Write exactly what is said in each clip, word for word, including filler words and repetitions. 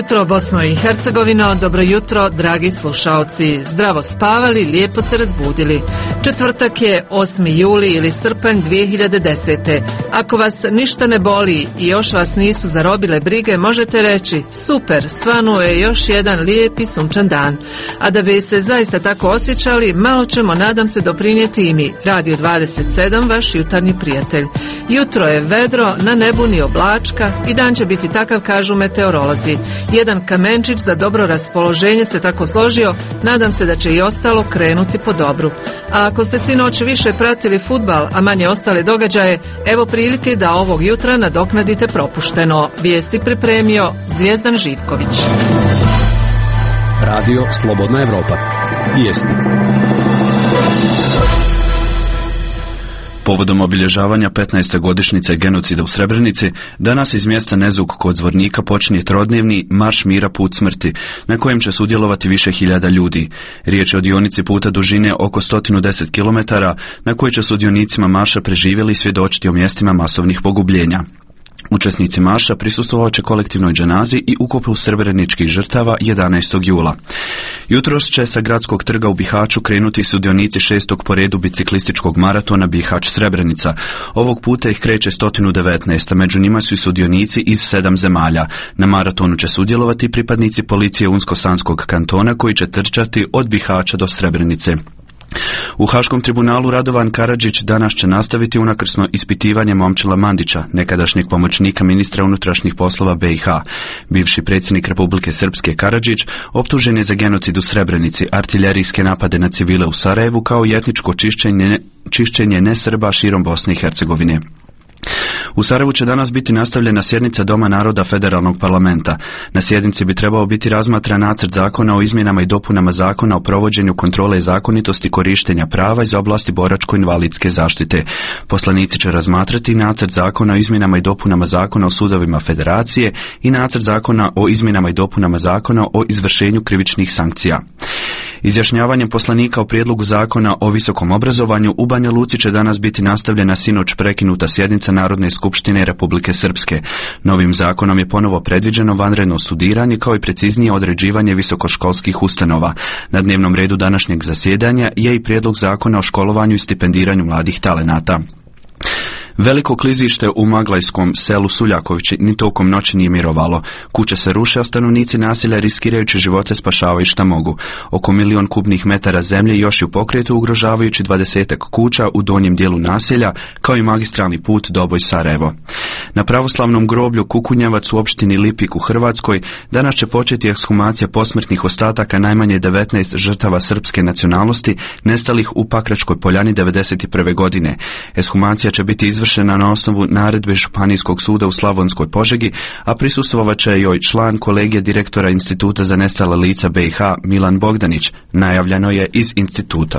jutro, Bosno i Hercegovino, dobro jutro, dragi slušaoci. Zdravo spavali, lijepo se razbudili. Četvrtak je osmi juli ili srpanj dvije hiljade desete. Ako vas ništa ne boli i još vas nisu zarobile brige, možete reći super, svanuo je još jedan lijepi sunčan dan. A da bi se zaista tako osjećali, malo ćemo, nadam se, doprinijeti i mi. Radio dvadeset sedam, vaš jutarnji prijatelj. Jutro je vedro, na nebu ni oblačka i dan će biti takav, kažu meteorolozi. Jedan kamenčić za dobro raspoloženje se tako složio, nadam se da će i ostalo krenuti po dobru. A ako ste sinoć više pratili fudbal, a manje ostale događaje, evo prilike da ovog jutra nadoknadite propušteno. Vijesti pripremio Zvijezdan Živković. Radio Slobodna Evropa. Vijesti. Povodom obilježavanja petnaeste godišnjice genocida u Srebrenici, danas iz mjesta Nezuk kod Zvornika počinje trodnevni Marš mira put smrti, na kojem će sudjelovati više hiljada ljudi. Riječ je o dionici puta dužine oko sto deset kilometara, na kojoj će sudionicima marša preživjeli svjedočiti o mjestima masovnih pogubljenja. Učesnici marša prisustvovat će kolektivnoj dženazi i ukopu srebreničkih žrtava jedanaestog jula. Jutros će sa gradskog trga u Bihaću krenuti sudionici šestog po redu biciklističkog maratona Bihać Srebrenica. Ovog puta ih kreće sto devetnaest, a među njima su i sudionici iz sedam zemalja. Na maratonu će sudjelovati pripadnici policije Unsko-Sanskog kantona koji će trčati od Bihaća do Srebrenice. U Haškom tribunalu Radovan Karadžić danas će nastaviti unakrsno ispitivanje Momčila Mandića, nekadašnjeg pomoćnika ministra unutrašnjih poslova B i H. Bivši predsjednik Republike Srpske Karadžić optužen je za genocid u Srebrenici, artiljerijske napade na civile u Sarajevu kao i etničko čišćenje, čišćenje nesrba širom Bosne i Hercegovine. U Sarajevu će danas biti nastavljena sjednica Doma naroda Federalnog parlamenta. Na sjednici bi trebao biti razmatran nacrt zakona o izmjenama i dopunama zakona o provođenju kontrole zakonitosti korištenja prava iz oblasti boračko-invalidske zaštite. Poslanici će razmatrati nacrt zakona o izmjenama i dopunama zakona o sudovima federacije i nacrt zakona o izmjenama i dopunama zakona o izvršenju krivičnih sankcija. Izjašnjavanjem poslanika o prijedlogu zakona o visokom obrazovanju u Banja Luci će danas biti nastavljena sinoć prekinuta sjednica Narodne skupštine Republike Srpske. Novim zakonom je ponovo predviđeno vanredno studiranje kao i preciznije određivanje visokoškolskih ustanova. Na dnevnom redu današnjeg zasjedanja je i prijedlog zakona o školovanju i stipendiranju mladih talenata. Veliko klizište u maglajskom selu Suljakovići ni tokom noći nije mirovalo. Kuće se ruše, a stanovnici naselja riskirajući živote spašavaju šta mogu. Oko milion kubnih metara zemlje još je u pokretu, ugrožavajući dvadesetak kuća u donjem dijelu naselja, kao i magistralni put Doboj-Sarajevo. Na pravoslavnom groblju Kukunjevac u opštini Lipik u Hrvatskoj danas će početi ekshumacija posmrtnih ostataka najmanje devetnaest žrtava srpske nacionalnosti nestalih u Pakračkoj poljani devedeset prve godine. Ekshumacija će biti izvršena na osnovu naredbe Županijskog suda u Slavonskoj Požegi, a prisustvovat će joj član kolegija direktora Instituta za nestala lica B i H Milan Bogdanić, najavljeno je iz instituta.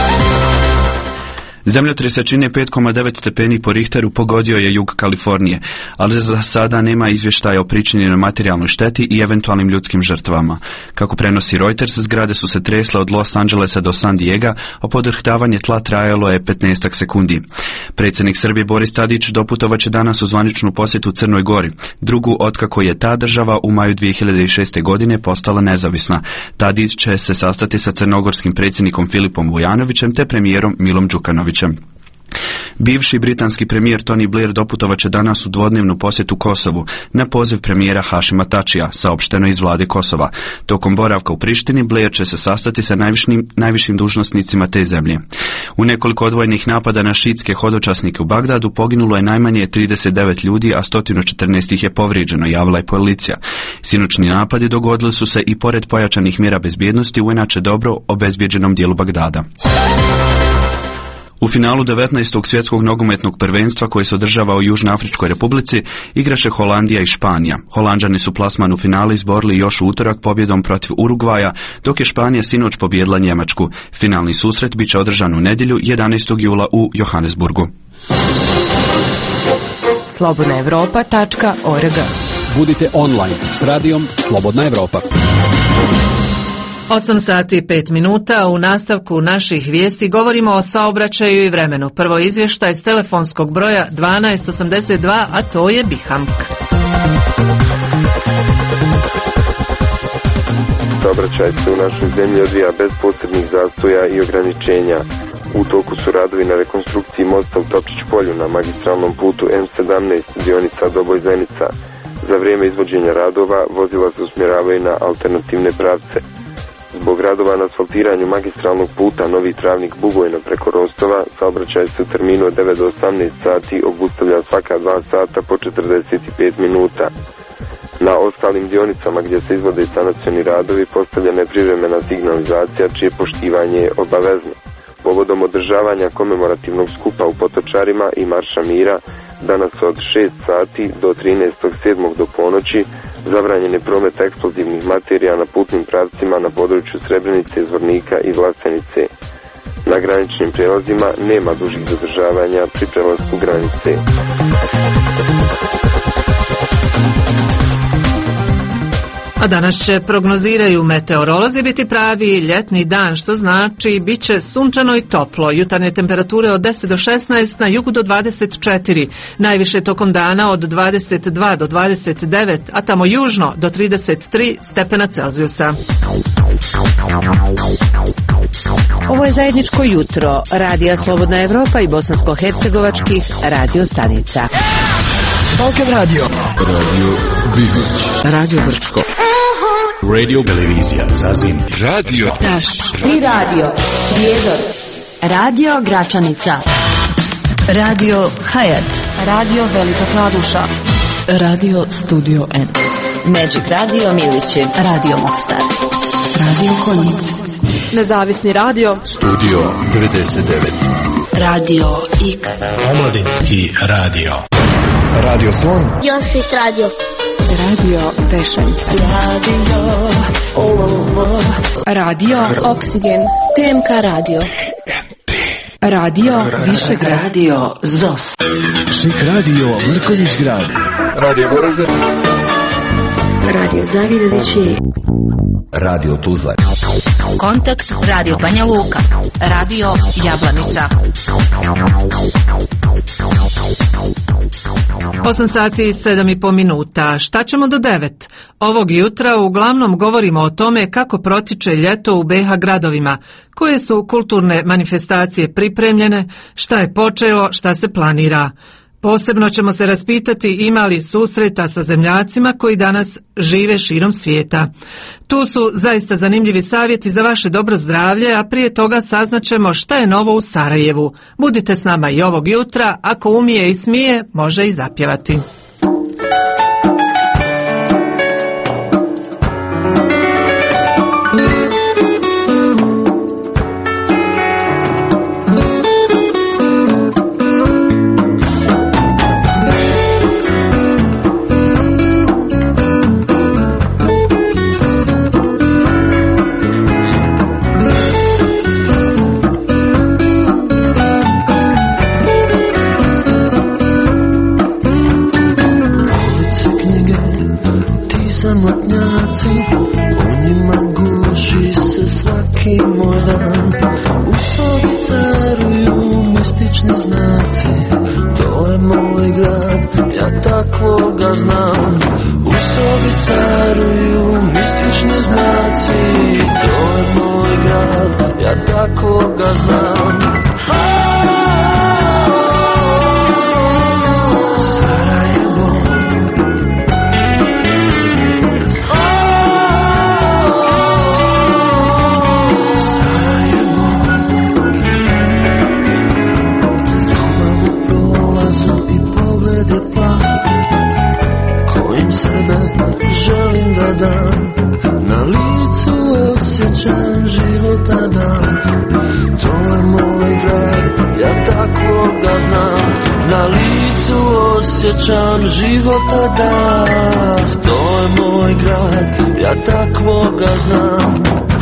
Zemljotres jačine pet zarez devet stepeni po Richteru pogodio je jug Kalifornije, ali za sada nema izvještaja o pričinjenoj materijalnoj šteti i eventualnim ljudskim žrtvama. Kako prenosi Reuters, zgrade su se tresle od Los Angelesa do San Diega, a podrhtavanje tla trajalo je petnaest sekundi. Predsjednik Srbije Boris Tadić doputovat će danas u zvaničnu posjetu Crnoj Gori, drugu otkako je ta država u maju dvije hiljade šeste. godine postala nezavisna. Tadić će se sastati sa crnogorskim predsjednikom Filipom Vujanovićem te premijerom Milom Đukanovićem. Bivši britanski premijer Tony Blair doputovat će danas u dvodnevnu posjetu Kosovu na poziv premijera Hašima Tačija, saopšteno iz vlade Kosova. Tokom boravka u Prištini Blair će se sastati sa najvišim, najvišim dužnosnicima te zemlje. U nekoliko odvojenih napada na šiitske hodočasnike u Bagdadu poginulo je najmanje trideset devet ljudi, a sto četrnaest ih je povrijeđeno, javila je policija. Sinoćni napadi dogodili su se i pored pojačanih mjera bezbjednosti u inače dobro obezbjeđenom dijelu Bagdada. U finalu devetnaestog svjetskog nogometnog prvenstva koje se održava u Južnoafričkoj Republici igraše Holandija i Španija. Holanđani su plasman u finale izborili još u utorak pobjedom protiv Urugvaja, dok je Španija sinoć pobijedila Njemačku. Finalni susret bit će održan u nedjelju jedanaestog jula u Johannesburgu. slobodna evropa tačka org. Budite online s radijom Slobodna Evropa. osam sati i pet minuta. U nastavku naših vijesti govorimo o saobraćaju i vremenu. Prvo izvještaj s telefonskog broja dvanaest osamdeset dva, a to je Bihamk. saobraćaj se u našoj zemlji odvija bez posebnih zastoja i ograničenja. U toku su radovi na rekonstrukciji mosta u Topčić polju na magistralnom putu M sedamnaest dionica Doboj-Zenica. Za vrijeme izvođenja radova vozila se usmjeravaju na alternativne pravce. Zbog radova na asfaltiranju magistralnog puta Novi Travnik-Bugojno preko Rostova, saobraćaj se u terminu od devet do osamnaest sati obustavlja svaka dva sata po četrdeset pet minuta. Na ostalim dionicama gdje se izvode sanacioni radovi postavljena je privremena signalizacija čije poštivanje je obavezno. Povodom održavanja komemorativnog skupa u Potočarima i Marša mira, danas od šest sati do trinaestog sedmog do ponoći zabranjen je promet eksplozivnih materija na putnim pravcima na području Srebrenice, Zvornika i Vlasenice. Na graničnim prijelazima nema dužih zadržavanja pri prelasku granice. A danas će, prognoziraju meteorolozi, biti pravi ljetni dan, što znači bit će sunčano i toplo. Jutarnje temperature od deset do šesnaest, na jugu do dvadeset četiri, najviše tokom dana od dvadeset dva do dvadeset devet, a tamo južno do trideset tri stepena Celzijusa. Ovo je zajedničko jutro Radija Slobodna Evropa i bosansko-hercegovačkih radio stanica. Balkan Radio, Radio Bihoć, Radio Brčko, Radio Televizija Zazin, Radio Taš i Radio Prijedor, Radio Gračanica, Radio Hayat, Radio Velika Kladuša, Radio Studio N, Magic Radio Milići, Radio Mostar, Radio Konjic, Nezavisni radio Studio devedeset devet, Radio X, Omladinski radio, Radio Slon, Josit radio, Radio Vešanje, Radio Radio Oksigen, T M K radio, Radio Višegrad, Radio Zos, Šik radio Mrkonjić grad, Radio Goražde, Radio Zavidovići, Radio Tuzla, Kontakt Radio Banja Luka, Radio Jablanica. osam sati i sedam i po minuta. Šta ćemo do devet? Ovog jutra uglavnom govorimo o tome kako protiče ljeto u B iH gradovima, koje su kulturne manifestacije pripremljene, šta je počelo, šta se planira. Posebno ćemo se raspitati ima li susreta sa zemljacima koji danas žive širom svijeta. Tu su zaista zanimljivi savjeti za vaše dobro zdravlje, a prije toga saznaćemo šta je novo u Sarajevu. Budite s nama i ovog jutra, ako umije i smije, može i zapjevati. Osjećam života da, to je moj grad, ja takvoga znam.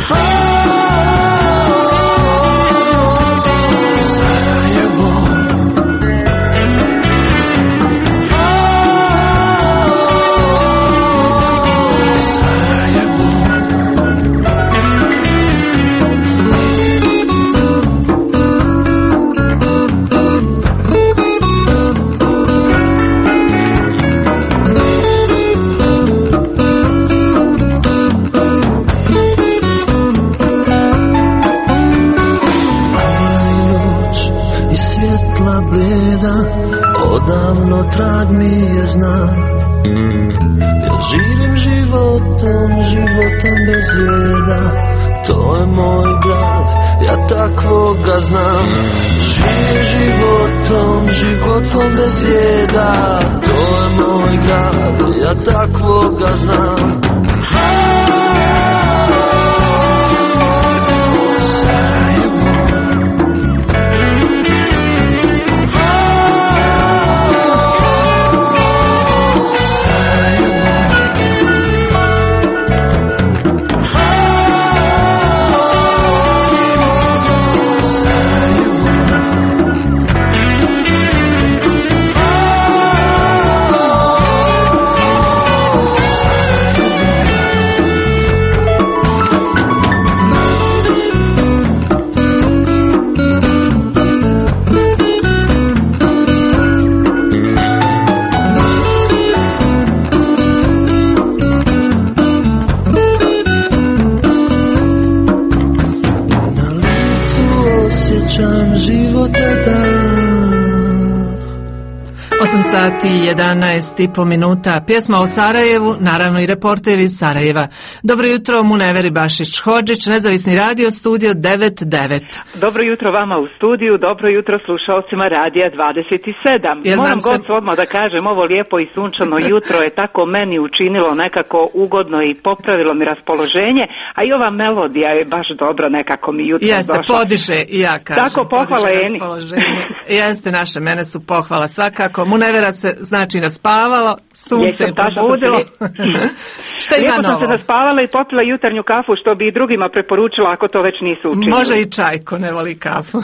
Sarajevo, Sarajevo. no trag mi je znan. Ja živim životom, životom bez jeda, to je moj grad, ja takvoga znam. Živim životom, životom bez jeda, to je moj grad, ja takvoga znam. osam sati i jedanaest i po minuta. Pjesma o Sarajevu, naravno i reporter iz Sarajeva. Dobro jutro, Muneveri Bašić-Hodžić, Nezavisni radio, studio devet devet. Dobro jutro vama u studiju, dobro jutro slušalcima radija dvadeset sedam. Jer Moram se... god odmah da kažem, ovo lijepo i sunčano jutro je tako meni učinilo nekako ugodno i popravilo mi raspoloženje, a i ova melodija je baš dobro nekako mi jutro Jeste, došla. Jeste, podiše i ja kažem. Tako, pohvala Eni. Jeste, naše, mene su pohvala svakako. Munevera se znači naspavala, sunce je probudilo. Šta ima Lijepo novo? sam se naspavala i popila jutarnju kafu, što bi i drugima preporučila ako to već nisu učinili. Može i čaj, ko ne voli kafu.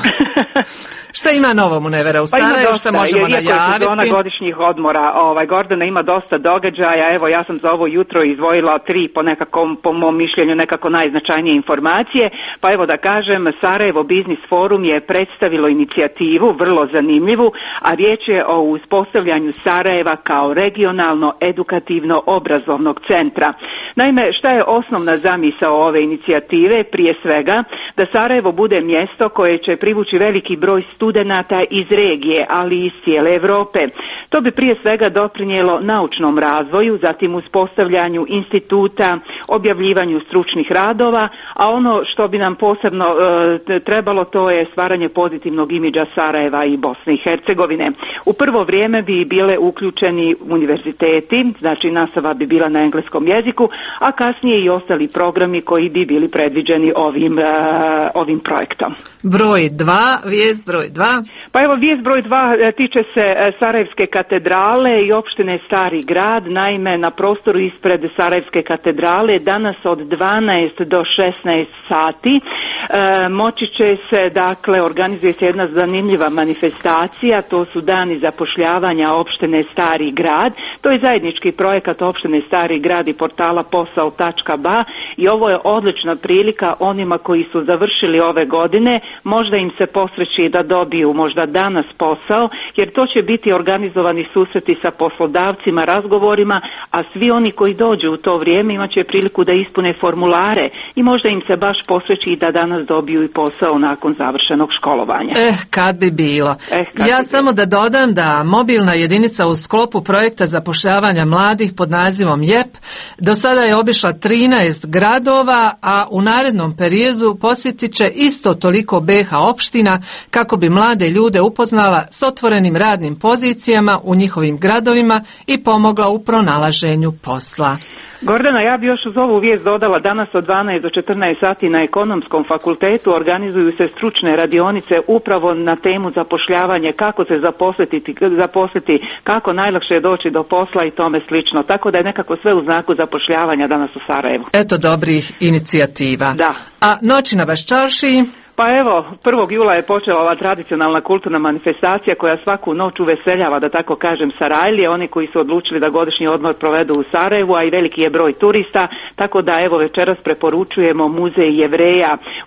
Šta ima novo, Munevera, u pa Sarajevu, šta možemo najaviti? najaviti? Iako je sezona godišnjih odmora, ovaj, Gordana ima dosta događaja, evo ja sam za ovo jutro izdvojila tri po nekakvom, po mom mišljenju, nekako najznačajnije informacije, pa evo da kažem, Sarajevo Biznis Forum je predstavilo inicijativu, vrlo zanimljivu, a riječ je o uspostavljanju Sarajeva kao regionalno edukativno obrazovnog centra. Naime, šta je osnovna zamisao ove inicijative? Prije svega, da Sarajevo bude mjesto koje će privući veliki broj studenata iz regije, ali i iz cijele Europe. To bi prije svega doprinijelo naučnom razvoju, zatim uspostavljanju instituta, objavljivanju stručnih radova, a ono što bi nam posebno e, trebalo, to je stvaranje pozitivnog imidža Sarajeva i Bosne i Hercegovine. U prvo vrijeme bi bile uključeni univerziteti, znači nastava bi bila na engleskom jeziku, a kasnije i ostali programi koji bi bili predviđeni ovim, e, ovim projektom. Broj dva, vijest broj dva. Pa evo, vijest broj dva tiče se Sarajevske katedrale i opštine Stari Grad. Naime, na prostoru ispred Sarajevske katedrale danas od dvanaest do šesnaest sati e, moći će se, dakle, organizuje se jedna zanimljiva manifestacija, to su dani zapošljavanja opštine Stari Grad. To je zajednički projekat opštine Stari Grad i portala posao tačka ba i ovo je odlična prilika onima koji su završili ove godine, možda im se posreći da dobiju možda danas posao, jer to će biti organizovani susreti sa poslodavcima, razgovorima, a svi oni koji dođu u to vrijeme imat će priliku da ispune formulare i možda im se baš posreći da danas dobiju i posao nakon završenog školovanja. Eh, kad bi bilo. Eh, kad ja bi samo bilo. da dodam da mobilna jedinica u sklopu projekta zapošljavanja mladih pod nazivom J E P do sada je obišla trinaest gradova, a u narednom periodu posjetit će isto toliko B H opština kako bi mlade ljude upoznala s otvorenim radnim pozicijama u njihovim gradovima i pomogla u pronalaženju posla. Gordana, ja bi još uz ovu vijest dodala, danas od dvanaest do četrnaest sati na Ekonomskom fakultetu organizuju se stručne radionice upravo na temu zapošljavanje, kako se zaposliti, zaposliti, kako najlakše je doći do posla i tome slično. Tako da je nekako sve u znaku zapošljavanja danas u Sarajevu. Eto dobrih inicijativa. Da. A noći na Baščaršiji? Pa evo, prvog jula je počela ova tradicionalna kulturna manifestacija koja svaku noć uveseljava, da tako kažem, Sarajlije, oni koji su odlučili da godišnji odmor provedu u Sarajevu, a i veliki je broj turista, tako da evo večeras preporučujemo Muzej Jevreja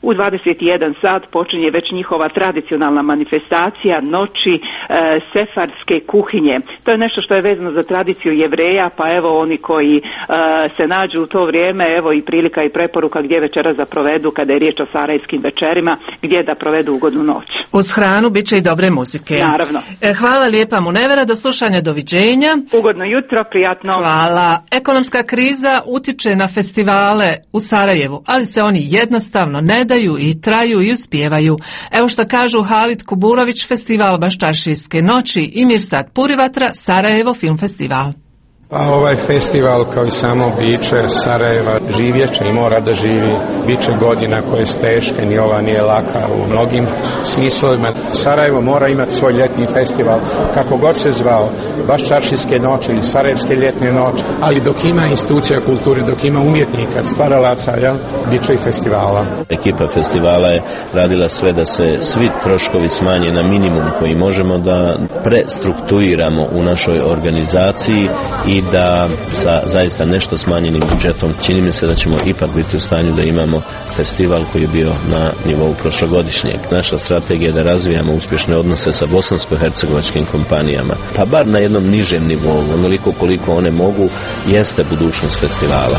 U dvadeset jedan sat počinje već njihova tradicionalna manifestacija noći e, sefarske kuhinje. To je nešto što je vezano za tradiciju Jevreja, pa evo oni koji e, se nađu u to vrijeme, evo i prilika i preporuka gdje večeras da provedu kada je riječ o sarajevskim večerima, gdje da provedu ugodnu noć. Uz hranu bit će i dobre muzike. Naravno. E, hvala lijepa Munevera, do slušanja, doviđenja. Ugodno jutro, prijatno. Hvala. Ekonomska kriza utiče na festivale u Sarajevu, ali se oni jednostavno ne daju i traju i uspijevaju. Evo što kažu Halid Kuburović, festival Baščaršijske noći i Mirsad Purivatra, Sarajevo film festival. Pa ovaj festival kao i samo biće Sarajeva živjeće i mora da živi. Biće godina koje je teške, ni ova nije laka u mnogim smislovima. Sarajevo mora imati svoj ljetni festival, kako god se zvao, Baščaršijske noći ili Sarajevske ljetne noći, ali dok ima institucija kulture, dok ima umjetnika, stvaralaca, jel, bit će i festivala. Ekipa festivala je radila sve da se svi troškovi smanje na minimum koji možemo, da prestrukturiramo u našoj organizaciji i da sa zaista nešto smanjenim budžetom čini mi se da ćemo ipak biti u stanju da imamo festival koji je bio na nivou prošlogodišnjeg. Naša strategija je da razvijamo uspješne odnose sa bosansko-hercegovačkim kompanijama, pa bar na jednom nižem nivou, onoliko koliko one mogu, jeste budućnost festivala.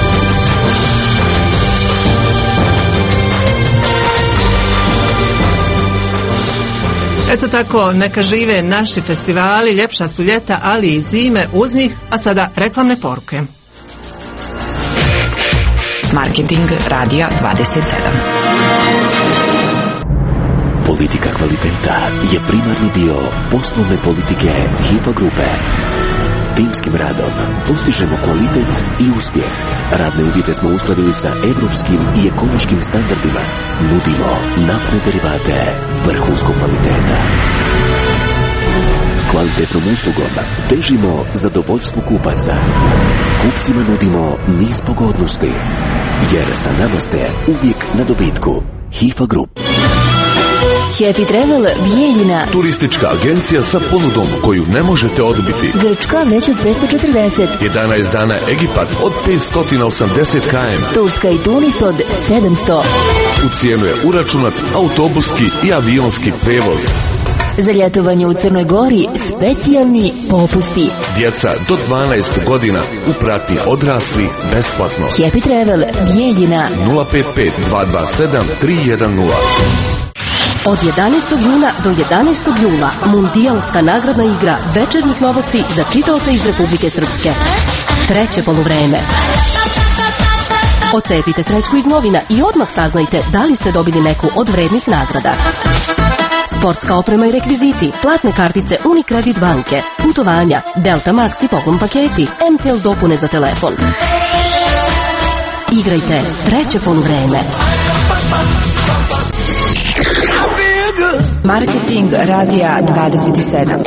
Eto tako, neka žive naši festivali, ljepša su ljeta, ali i zime uz njih, a sada reklamne poruke. Marketing Radija dvadeset sedam. Politika kvaliteta je primarni dio poslovne politike Hipa grupe. Timskim radom postižemo kvalitet i uspjeh. Radne uvjete smo uskladili sa evropskim i ekološkim standardima. Nudimo naftne derivate vrhunskog kvaliteta. Kvalitetnom uslugom težimo zadovoljstvu kupaca. Kupcima nudimo niz pogodnosti, jer sa nama ste uvijek na dobitku. Hifa Group. Happy Travel Bijeljina. Turistička agencija sa ponudom koju ne možete odbiti. Grčka već od petsto četrdeset. jedanaest dana Egipat od petsto osamdeset kilometara. Turska i Tunis od sedamsto. U cijenu je uračunat autobuski i avionski prevoz. Za ljetovanje u Crnoj Gori specijalni popusti. Djeca do dvanaest godina u pratnji odraslih besplatno. Happy Travel Bijeljina. nula pet pet dva dva sedam tri jedan nula. Od jedanaestog juna do jedanaestog jula mundijalska nagradna igra večernjih novosti za čitaoce iz Republike Srpske. Treće poluvreme. Ocepite srećku iz novina i odmah saznajte da li ste dobili neku od vrednih nagrada. Sportska oprema i rekviziti, platne kartice Unicredit banke, putovanja, Delta Max i poklon paketi, M T L dopune za telefon. Igrajte treće poluvreme. Marketing Radija dvadeset sedam.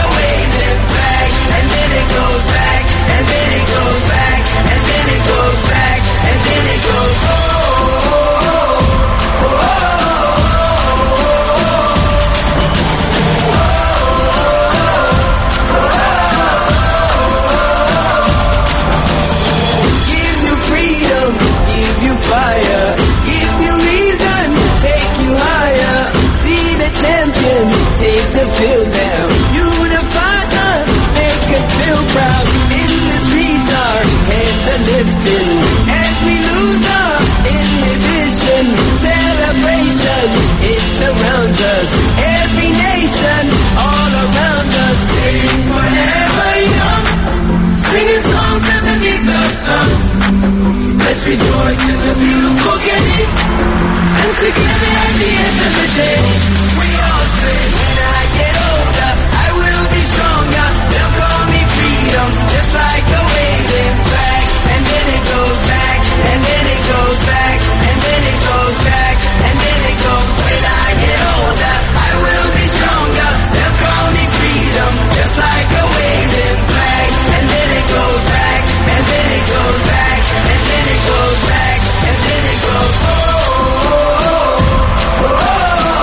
Goes back, and then it goes back, and then it goes back. fire. Give you reason, take you higher. See the champion, take the field down. Unify us, make us feel proud. In the streets our heads are lifting. As we lose our inhibition, celebration, it surrounds us. Every nation, all around us. Sing forever young, singing songs underneath the sun. Let's rejoice in the beautiful game. And together at the end of the day, we all say, when I get older, I will be stronger. They'll call me freedom, just like a waving flag. And then it goes back, and then it goes back, and then it goes back, and then it goes. When I get older, I will be stronger. They'll call me freedom, just like a waving flag. And then it goes back, and then it goes back, and then it goes back, and then it goes. Oh, oh, oh, oh, oh.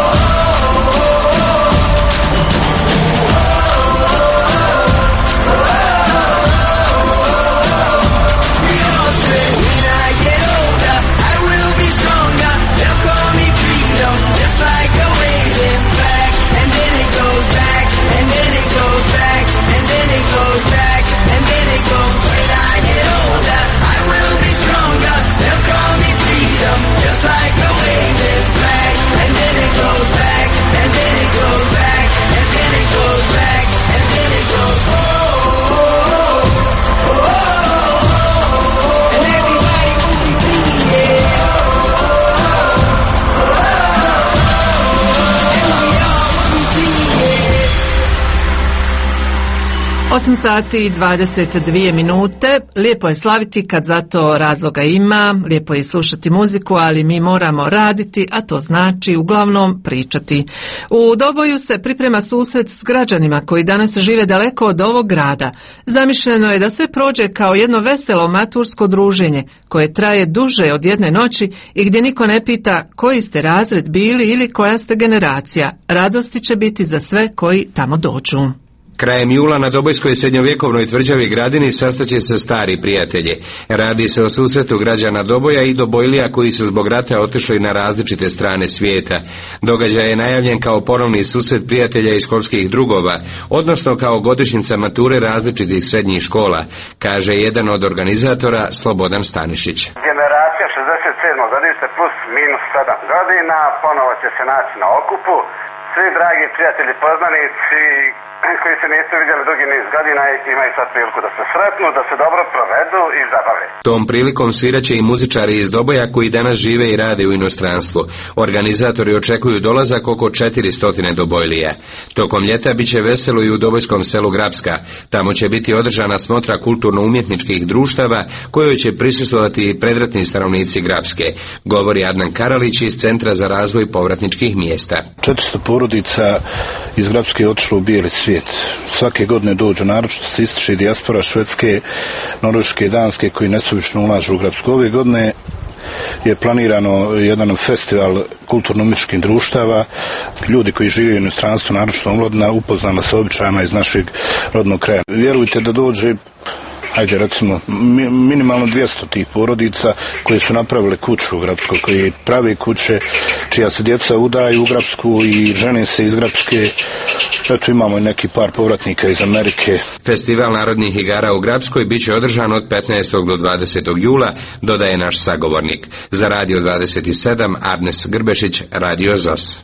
osam sati i dvadeset dvije minute. Lijepo je slaviti kad za to razloga ima, lijepo je slušati muziku, ali mi moramo raditi, a to znači uglavnom pričati. U Doboju se priprema susret s građanima koji danas žive daleko od ovog grada. Zamišljeno je da sve prođe kao jedno veselo matursko druženje koje traje duže od jedne noći i gdje niko ne pita koji ste razred bili ili koja ste generacija. Radosti će biti za sve koji tamo dođu. Krajem jula na Dobojskoj srednjovjekovnoj tvrđavi Gradini sastaće se stari prijatelji. Radi se o susretu građana Doboja i Dobojlija koji su zbog rata otišli na različite strane svijeta. Događaj je najavljen kao ponovni susret prijatelja i školskih drugova, odnosno kao godišnjica mature različitih srednjih škola, kaže jedan od organizatora Slobodan Stanišić. Generacija šezdeset sedmo godište plus minus sedam godina ponovo će se naći na okupu. Svi dragi prijatelji poznanici koji se nisu vidjeli dugi niz godina imaju sad priliku da se sretnu, da se dobro provedu i zabave. Tom prilikom sviraće i muzičari iz Doboja koji danas žive i rade u inostranstvu. Organizatori očekuju dolazak oko četiristo Dobojlija. Tokom ljeta bit će veselo i u Dobojskom selu Grapska. Tamo će biti održana smotra kulturno-umjetničkih društava kojoj će prisustvovati i predratni stanovnici Grapske, govori Adnan Karalić iz Centra za razvoj povratničkih mjesta. četiristo porodica iz Grapske je otišlo u bijeli svijet. Svake godine dođu naročito se ističe dijaspora Švedske, Norveške i Danske koji nesuvično ulažu u Grapsku. Ove godine je planirano jedan festival kulturno-umjetničkih društava. Ljudi koji žive u inostranstvu, naročito omladina, upoznana sa običajima iz našeg rodnog kraja. Vjerujte da dođe, ajde recimo, minimalno dvjesto tih porodica koji su napravile kuću u Grapskoj, koji prave kuće, čija se djeca udaju u Grapsku i žene se iz Grapske. Eto, imamo i neki par povratnika iz Amerike. Festival narodnih igara u Grapskoj bit će održan od petnaestog do dvadesetog jula, dodaje naš sagovornik. Za Radio dvadeset sedam, Arnes Grbešić, Radio Z O S.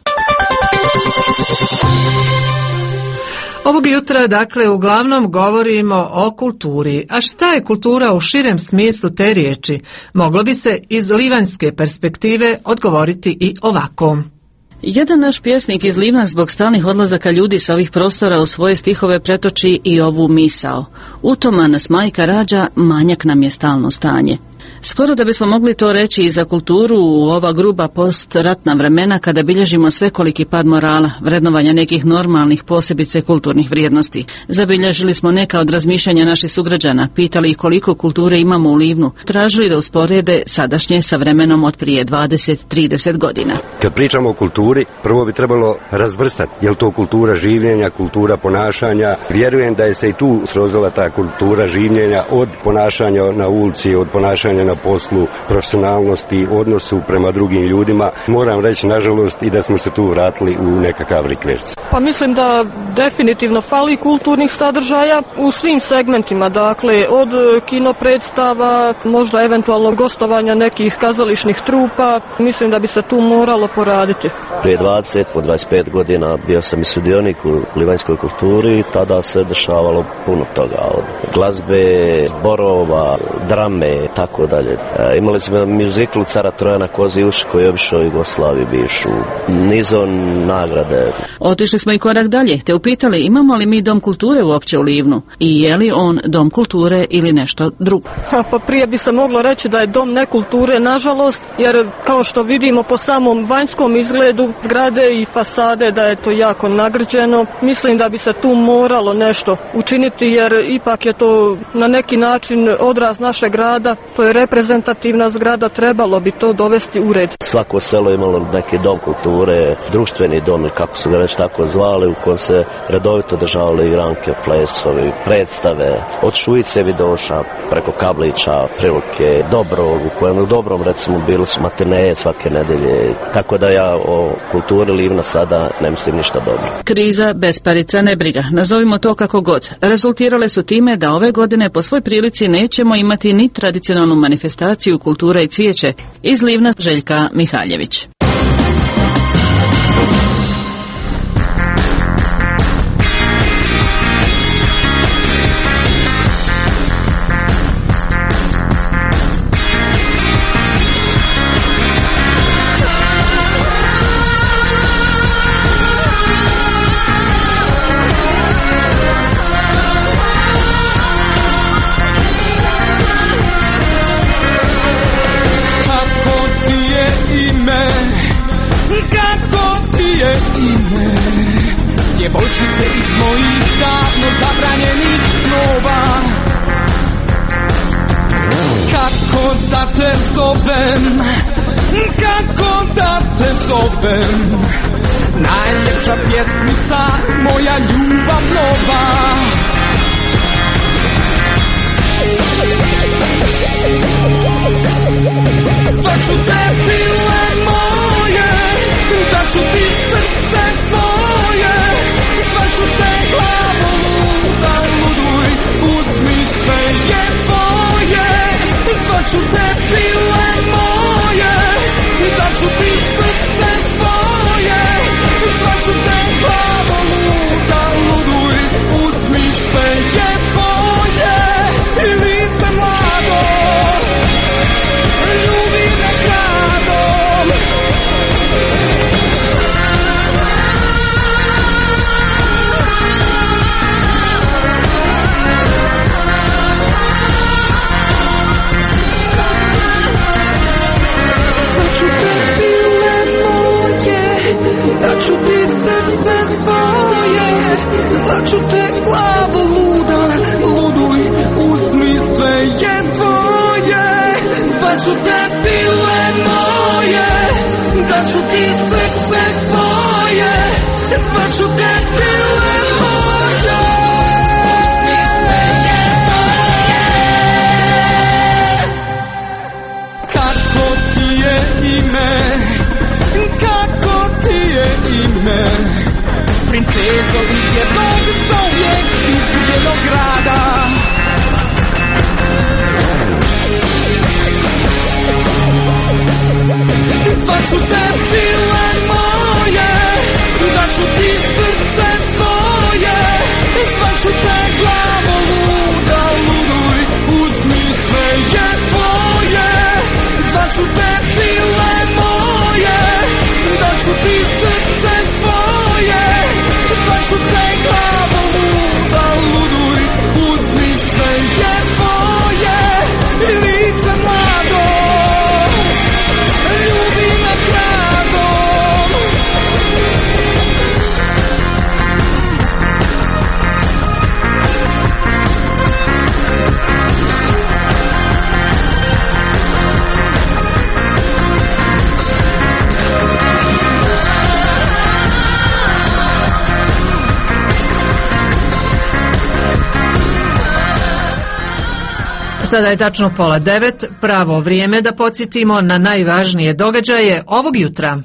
Ovog jutra, dakle, uglavnom govorimo o kulturi. A šta je kultura u širem smislu te riječi? Moglo bi se iz livanjske perspektive odgovoriti i ovako. Jedan naš pjesnik iz Livna zbog stalnih odlazaka ljudi sa ovih prostora u svoje stihove pretoči i ovu misao. Utoma nas majka rađa, manjak nam je stalno stanje. Skoro da bismo mogli to reći i za kulturu u ova gruba postratna vremena kada bilježimo svekoliki pad morala, vrednovanja nekih normalnih posebice kulturnih vrijednosti. Zabilježili smo neka od razmišljanja naših sugrađana, pitali ih koliko kulture imamo u Livnu, tražili da usporede sadašnje sa vremenom od prije dvadeset do trideset godina. Kad pričamo o kulturi, prvo bi trebalo razvrstati, je li to kultura življenja, kultura ponašanja. Vjerujem da je se i tu srozala ta kultura življenja od ponašanja na ulici, od ponašanja na na poslu, profesionalnosti, odnosu prema drugim ljudima. Moram reći, nažalost, i da smo se tu vratili u nekakav rikverc. Pa mislim da definitivno fali kulturnih sadržaja u svim segmentima, dakle od kino predstava, možda eventualno gostovanja nekih kazališnih trupa, mislim da bi se tu moralo poraditi. Prije dvadeset po dvadeset pet godina bio sam i sudionik u livanjskoj kulturi, tada se dešavalo puno toga, od glazbe, zborova, drame, tako dalje. E, imali smo muzikl Cara Trojana Kozi uši koji je obišao Jugoslaviju bivšu, nizon nagrade. Otišli smo i korak dalje, te upitali imamo li mi dom kulture uopće u Livnu i je li on dom kulture ili nešto drugo. Pa prije bi se moglo reći da je dom nekulture, nažalost, jer kao što vidimo po samom vanjskom izgledu zgrade i fasade da je to jako nagrđeno. Mislim da bi se tu moralo nešto učiniti jer ipak je to na neki način odraz našeg grada, to je reprezentativna zgrada, trebalo bi to dovesti u red. Svako selo je imalo neki dom kulture, društveni dom, kako su ga već tako zvali, u kojem se redovito državali igranke, plesovi, predstave, od Šujice Vidoša, preko Kablića, Prilike, Dobrog, u kojem u Dobrom recimo bili su matineje svake nedelje, tako da ja o kulturi Livna sada ne mislim ništa dobro. Kriza, besparica, nebriga, nazovimo to kako god, rezultirale su time da ove godine po svoj prilici nećemo imati ni tradicionalnu manifestaciju kulture i cvijeće. Iz Livna Željka Mihaljević. Djevojčice iz mojih davno zabranjenih snova, kako da te zovem, kako da te zovem, najljepša pjesmica, moja ljubav nova. Sve ću te bile moje, da ću ti srce svoje, sve ću te glavo luda luduj, uzmi sve je tvoje, sve ću te bile moje, da ću ti srce svoje, sve ću te glavo luda luduj, uzmi sve je tvoje, i lice mlado, ljubi me gradom. Daću ti srce svoje, daću te glavu luda, luduj, uzmi sve je tvoje, sve ću te bile moje, daću ti srce svoje, sve ću te bile moje, uzmi sve je tvoje. Kako ti je ime, kako ti je ime, princezo iz jednog zauvijek izgubljenog grada. Sva ću te bile moje, da ću ti srce svoje, sva ću te glavo luda luduj, uzmi sve je tvoje, sva ću te bile moje, da ću ti srce svoje, sva ću te glavo luda luduj, uzmi sve je tvoje, i lice mlado, ljubi me kraj. Sada je tačno pola devet, pravo vrijeme da podsjetimo na najvažnije događaje ovog jutra.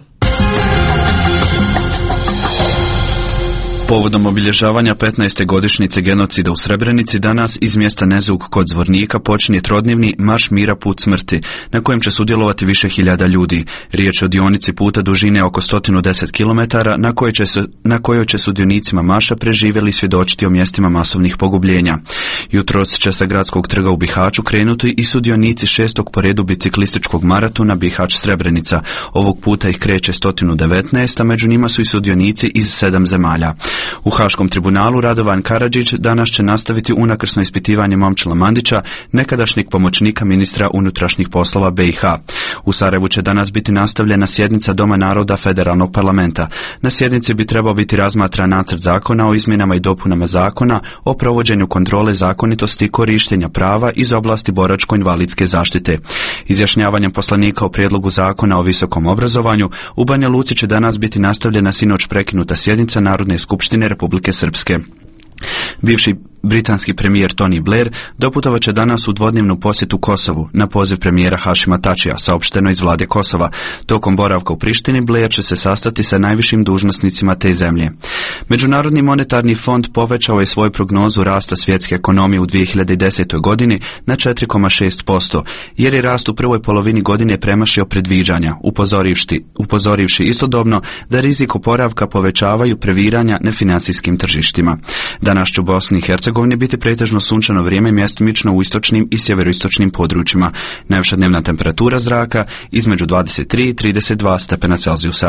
Povodom obilježavanja petnaeste godišnjice genocida u Srebrenici danas iz mjesta Nezug kod Zvornika počinje trodnevni Marš mira put smrti, na kojem će sudjelovati više hiljada ljudi. Riječ je o dionici puta dužine oko sto deset kilometara na kojoj će, se, na kojoj će sudionicima marša preživjeli svjedočiti o mjestima masovnih pogubljenja. Jutros će sa gradskog trga u Bihaću krenuti i sudionici šestog po redu biciklističkog maratona Bihać Srebrenica. Ovog puta ih kreće sto devetnaest, a među njima su i sudionici iz sedam zemalja. U Haškom tribunalu Radovan Karadžić danas će nastaviti unakrsno ispitivanje Momčila Mandića, nekadašnjeg pomoćnika ministra unutrašnjih poslova B i H. U Sarajevu će danas biti nastavljena sjednica Doma naroda Federalnog parlamenta. Na sjednici bi trebao biti razmatran nacrt zakona o izmjenama i dopunama zakona o provođenju kontrole zakonitosti korištenja prava iz oblasti boračko-invalidske zaštite. Izjašnjavanjem poslanika o prijedlogu zakona o visokom obrazovanju u Banja Luci će danas biti nastavljena sinoć prekinuta sjednica Narodne skupštine Republike Srpske. Bivši britanski premijer Tony Blair doputovat će danas u dvodnevnu posjetu Kosovu na poziv premijera Hašima Tačija, saopšteno iz vlade Kosova. Tokom boravka u Prištini Blair će se sastati sa najvišim dužnosnicima te zemlje. Međunarodni monetarni fond povećao je svoju prognozu rasta svjetske ekonomije u dvije hiljade desetoj godini na četiri zarez šest posto, jer je rast u prvoj polovini godine premašio predviđanja, upozorivši, upozorivši istodobno da rizik oporavka povećavaju previranja na financijskim tržištima. Danas će u Bosni i Hercegovini biti pretežno sunčano vrijeme mjestimično u istočnim i sjeveroistočnim područjima. Najviša dnevna temperatura zraka između dvadeset tri i trideset dva stepena Celzijusa.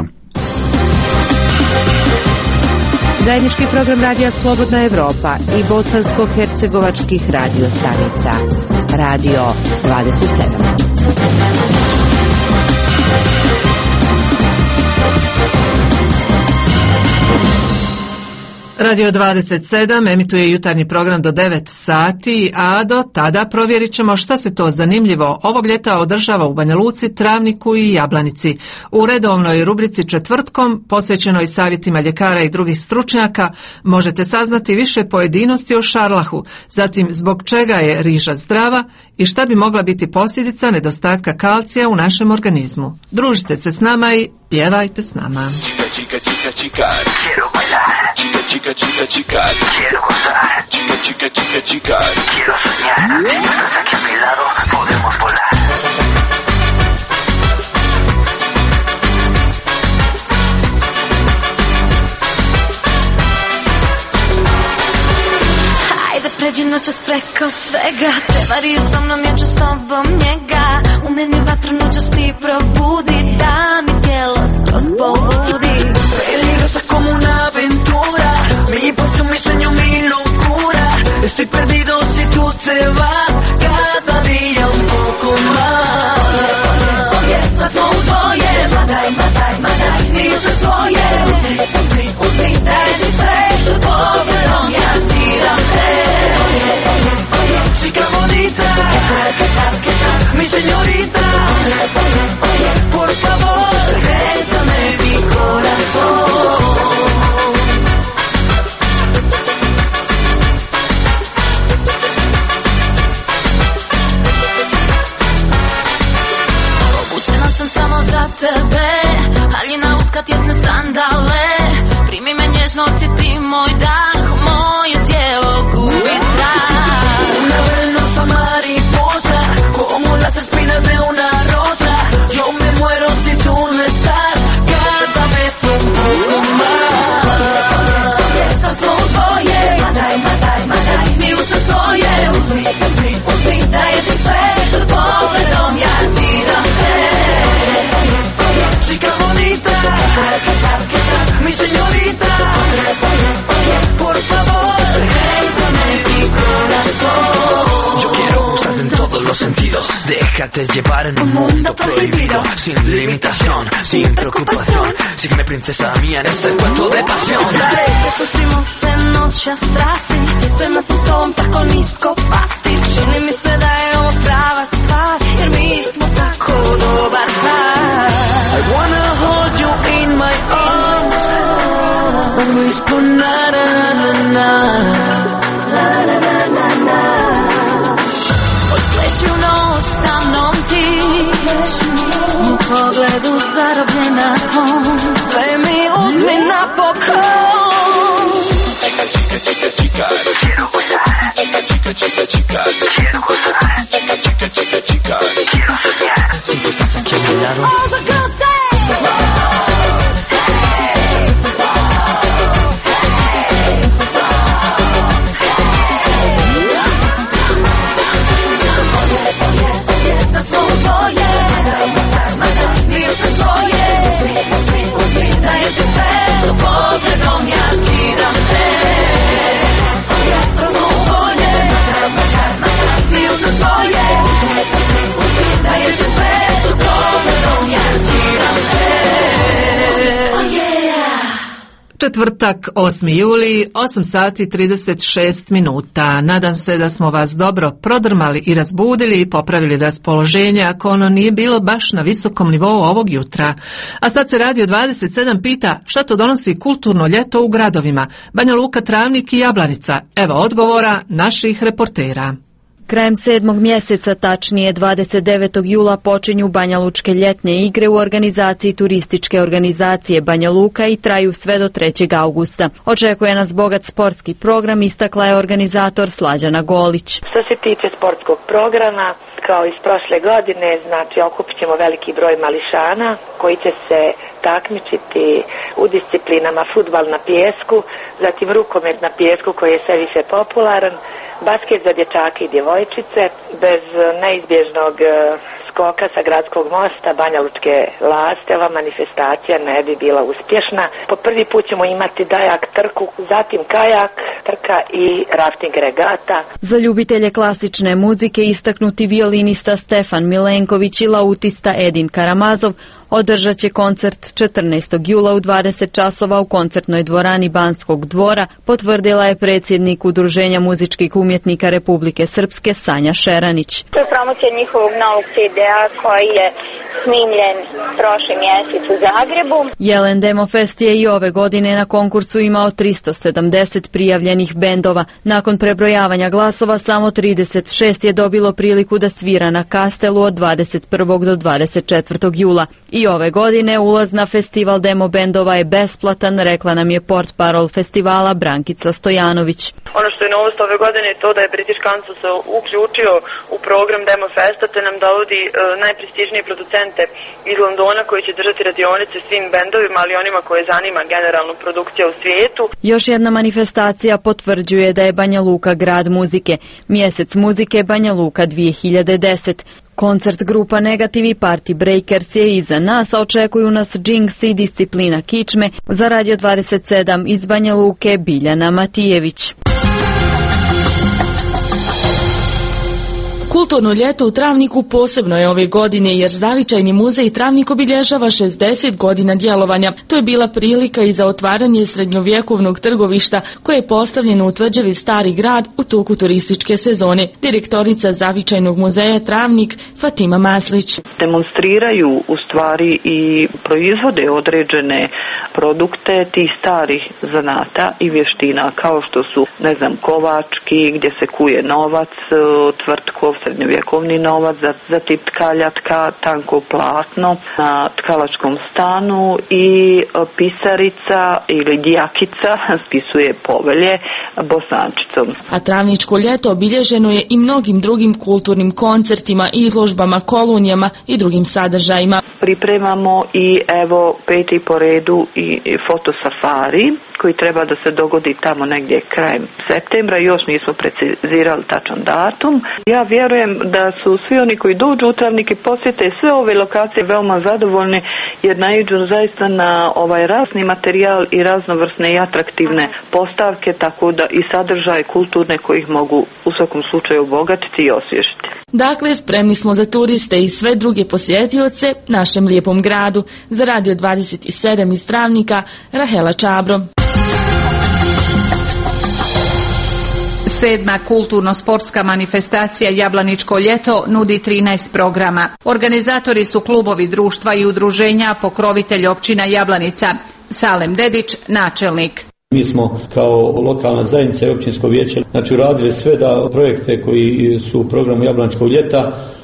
Zajednički program Radija Slobodna Evropa i bosansko-hercegovačkih radio stanica. Radio dvadeset sedam. Radio dvadeset sedam emituje jutarnji program do devet sati, a do tada provjerit ćemo šta se to zanimljivo ovog ljeta održava u Banja Luci, Travniku i Jablanici. U redovnoj rubrici Četvrtkom, posvećenoj savjetima ljekara i drugih stručnjaka, možete saznati više pojedinosti o šarlahu, zatim zbog čega je riža zdrava i šta bi mogla biti posljedica nedostatka kalcija u našem organizmu. Družite se s nama i pjevajte s nama. Chica, chica, chica, quiero bailar. Chica, chica, chica, chica, quiero gozar. Chica, chica, chica, chica, quiero soñar. Si no estás aquí a mi lado, podemos volar. Ajde, pređi noćas preko svega. Prevario sa mnom, ja ću s tobom njega. U meni vatru noćas ti probudi, da mi tijelo skroz poludi. Peligrosa como una aventura, mi impulso, mi sueño, mi locura. Estoy perdido si tú te vas, cada día un poco más. Oye, sad smo u tvoje, madaj, madaj, madaj, nisam svoje. Uzmi, uzmi, uzmi, daj ti sve, pogledom ja siram te. Oye, oye, oye, chica bonita, ¿qué tal, qué tal, mi señorita? Oye, oye, oye, por favor, bésame mi corazón. Obučena sam samo za tebe, haljina uska, tjesne sandale. Primi me nježno, osjeti moj dah, moje tijelo gubi strah. Una venenosa mariposa, como las espinas de una rosa. Yo me muero si tú no estás, cada vez un poco más. Sad smo u tvoje, madaj, madaj, madaj, mi usta svoje. Uzmi, uzmi, uzmi, daj ti sve, pogledom ja siram te. Chica bonita, ¿qué tal, qué tal, mi señorita? por favor, bésame mi corazón. Yo quiero usarte en todos los sentidos, déjate llevar en un mundo prohibido, sin limitación, sin preocupación. Sígueme princesa mía en este cuento de pasión. Dale, prepustimo se noća strasti, sve nas uz tom tako nisko pasti. Čini mi se da je ovo prava stvar, jer mi smo tako dobar par. I wanna hold you in my arms and whisper na na na na na na na na na. pogledu zarobljena tvom, sve mi uzmi napokon. Chica, chica, chica, chica, quiero gozar. Chica, chica, chica, chica, quiero gozar. Chica, chica, chica, chica, quiero soñar. Si tú estás aquí a mi lado. All the girls say. Četvrtak, osmi juli, osam sati trideset šest minuta. Nadam se da smo vas dobro prodrmali i razbudili i popravili raspoloženje ako ono nije bilo baš na visokom nivou ovog jutra. A sad se Radio dvadeset sedam pita šta to donosi kulturno ljeto u gradovima Banja Luka, Travnik i Jablanica. Evo odgovora naših reportera. Krajem sedmog mjeseca, tačnije dvadeset devetog jula, počinju banjalučke ljetne igre u organizaciji turističke organizacije Banja Luka i traju sve do trećeg augusta. Očekuje nas bogat sportski program, istakla je organizator Slađana Golić. Što se tiče sportskog programa, kao iz prošle godine, znači okupit ćemo veliki broj mališana koji će se takmičiti u disciplinama fudbal na pijesku, zatim rukomet na pijesku koji je sve više popularan, basket za dječake i djevojčice, bez neizbježnog skoka sa gradskog mosta Banja Lučke laste, ova manifestacija ne bi bila uspješna. Po prvi put ćemo imati dajak trku, zatim kajak trka i rafting regata. Za ljubitelje klasične muzike istaknuti violinista Stefan Milenković i lautista Edin Karamazov održat će koncert četrnaestog jula u dvadeset časova u koncertnoj dvorani Banskog dvora, potvrdila je predsjednik Udruženja muzičkih umjetnika Republike Srpske Sanja Šeranić. To je promocija njihovog novog C D-a koji je snimljen prošli mjesec u Zagrebu. Jelen Demofest je i ove godine na konkursu imao tristo sedamdeset prijavljenih bendova. Nakon prebrojavanja glasova samo trideset šest je dobilo priliku da svira na Kastelu od dvadeset prvog do dvadeset četvrtog jula. I ove godine ulaz na festival demo bendova je besplatan, rekla nam je portparol festivala Brankica Stojanović. Ono što je novost ove godine je to da je British Council se uključio u program Demo Festa te nam dovodi e, najprestižnije producente iz Londona koji će držati radionice svim bendovima, ali onima koje zanima generalnu produkcija u svijetu. Još jedna manifestacija potvrđuje da je Banja Luka grad muzike. Mjesec muzike Banja Luka dvije hiljade deset. Koncert grupa Negativ i Party Breakers je iza nas, a očekuju nas Jinx i disciplina kičme. Za Radio dvadeset sedam iz Banja Luke Biljana Matijević. Kulturno ljeto u Travniku posebno je ove godine jer Zavičajni muzej Travnik obilježava šezdeset godina djelovanja. To je bila prilika i za otvaranje srednjovjekovnog trgovišta koje je postavljeno u tvrđavi Stari grad u toku turističke sezone. Direktorica Zavičajnog muzeja Travnik Fatima Maslić. Demonstriraju u stvari i proizvode određene produkte tih starih zanata i vještina kao što su, ne znam, kovački gdje se kuje novac, tvrtkov, srednjovjekovni novac, zatim tkalja, tka, tanko platno na tkalačkom stanu i pisarica ili djakica spisuje povelje bosančicom. A Travničko ljeto obilježeno je i mnogim drugim kulturnim koncertima, izložbama, kolonijama i drugim sadržajima. Pripremamo i evo peti po redu i fotosafari koji treba da se dogodi tamo negdje krajem septembra, još nismo precizirali tačan datum. Ja vjerujem da su svi oni koji dođu u Travnik i posjete sve ove lokacije veoma zadovoljni jer naiđu zaista na ovaj razni materijal i raznovrsne i atraktivne postavke, tako da i sadržaje kulturne koji ih mogu u svakom slučaju obogatiti i osvježiti. Dakle, spremni smo za turiste i sve druge posjetioce našem lijepom gradu. Za Radio dvadeset sedam iz Travnika, Rahela Čabro. Sedma kulturno-sportska manifestacija Jablaničko ljeto nudi trinaest programa. Organizatori su klubovi društva i udruženja, pokrovitelj općina Jablanica. Salem Dedić, načelnik. Mi smo kao lokalna zajednica i općinsko vijeće znači uradili sve da projekte koji su u programu Jablaničkog ljeta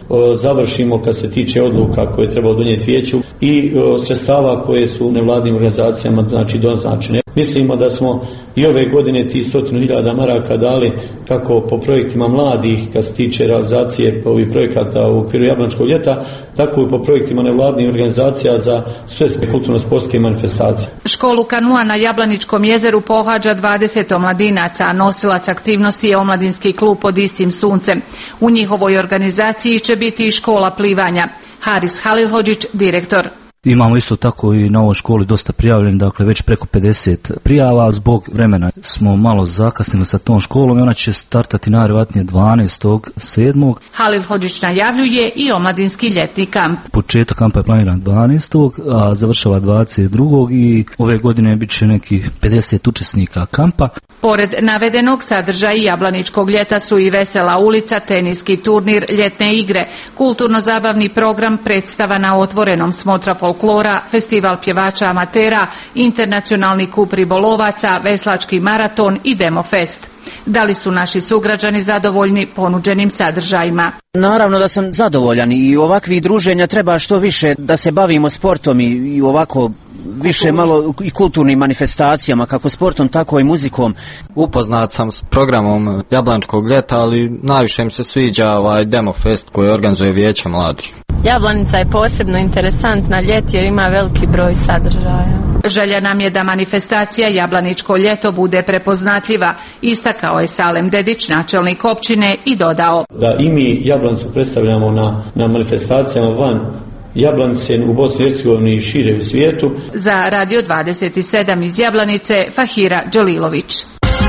završimo kad se tiče odluka koje treba donijeti vijeću i sredstava koje su nevladnim organizacijama znači doznačene. Mislimo da smo i ove godine ti stotinu hiljada maraka dali kako po projektima mladih kad se tiče realizacije ovih projekata u okviru Jablaničkog ljeta, tako i po projektima nevladnih organizacija za sve kulturno-sportske manifestacije. Školu kanua na Jablaničkom jezeru pohađa dvadeset omladinaca, a nosilac aktivnosti je omladinski klub Pod istim suncem. U njihovoj organizaciji će biti i škola plivanja. Haris Halilhodžić, direktor. Imamo isto tako i na ovoj školi dosta prijavljeni, dakle već preko pedeset prijava. Zbog vremena smo malo zakasnili sa tom školom i ona će startati najvjerojatnije dvanaestog sedmog Halilhodžić najavljuje i omladinski ljetni kamp. Početak kampa je planiran dvanaestog a završava dvadeset drugog i ove godine bit će nekih pedeset učesnika kampa. Pored navedenog sadržaja Jablaničkog ljeta su i vesela ulica, teniski turnir, ljetne igre, kulturno-zabavni program, predstava na otvorenom, smotra folklora, festival pjevača amatera, internacionalni kup ribolovaca, veslački maraton i demofest. Da li su naši sugrađani zadovoljni ponuđenim sadržajima? Naravno da sam zadovoljan i ovakvih druženja treba što više da se bavimo sportom i, i ovako više malo i kulturnim manifestacijama, kako sportom, tako i muzikom. Upoznat sam s programom Jablaničkog ljeta, ali najviše mi se sviđa ovaj demofest koji organizuje Vijeće mladih. Jablanica je posebno interesantna ljeti jer ima veliki broj sadržaja. Želja nam je da manifestacija Jablaničko ljeto bude prepoznatljiva, istakao je Salem Dedić, načelnik općine, i dodao da i mi Jablanicu predstavljamo na, na manifestacijama van Jablanice u Bosni i Hercegovini i šire u svijetu. Za Radio dvadeset sedam iz Jablanice, Fahira Đalilović.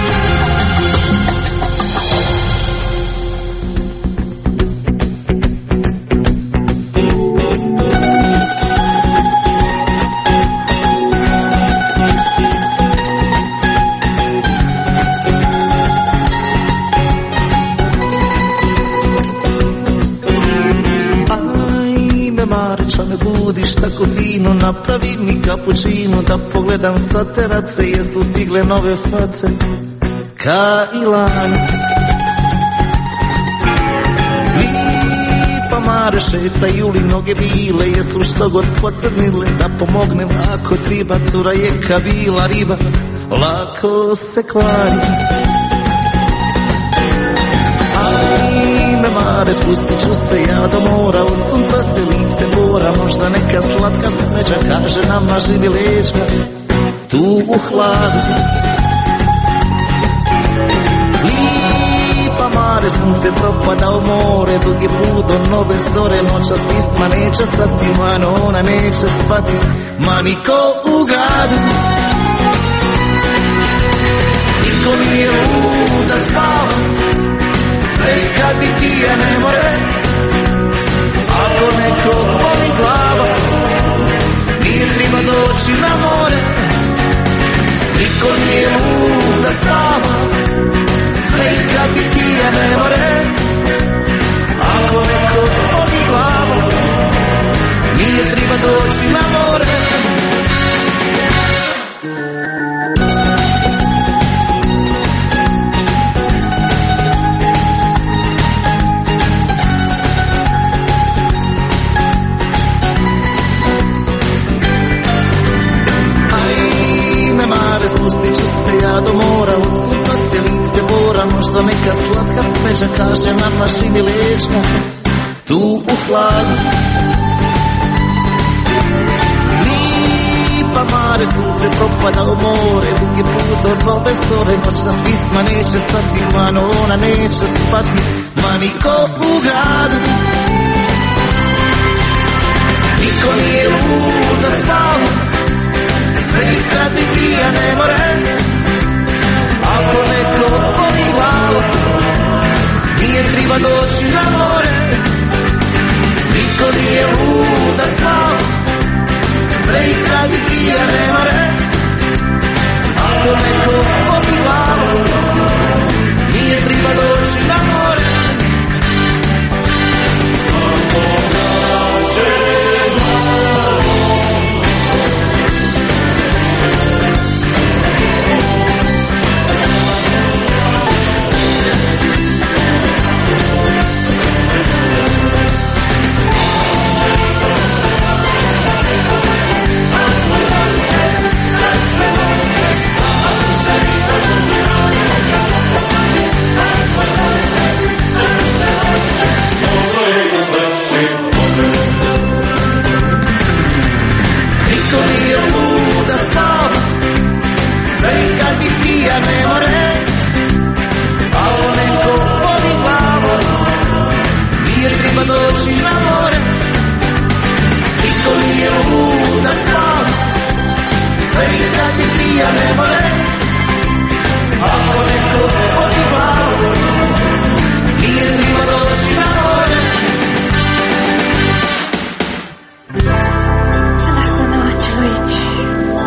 Čo me budiš tako fino, napravi mi kapućinu da pogledam sa terace, jesu stigle nove face ka i lani. Lipa mare šetaju li noge bile, jesu što god pocrnile, da pomognem ako triba, cura je kabila riba, lako se kvari. Mare, spustit ću se ja do mora, od sunca se lice bora, možda neka slatka smeđa kaže nama živi leđa tu u hladu. Lipa mare, sunce propada u more, dug je put do nove zore, noćas pisma neće stati, mano ona neće spati, ma niko u gradu. Niko nije lud da spava, sve kad bi ti je ne more, ako neko boli glava, nije treba doći na more. Niko nije lud da spava, sve kad bi ti je ne more, ako neko boli glava, nije treba doći na more. Spustit ću se ja do mora, od sunca se lice bora, možda neka slatka smeđa kaže nama živi leđa tu u hladu. Lipa mare, sunce propada u more, dug je put do nove zore, noćas pisma neće stati, mano ona neće spati, ma niko u gradu. Niko nije lud da spava, sve kad bi pija ne more, ako neko boli glavu, nije treba doći na more. Niko nije lud da spava, sve kad bi pija ne more, ako neko boli glavu, nije treba doći na more.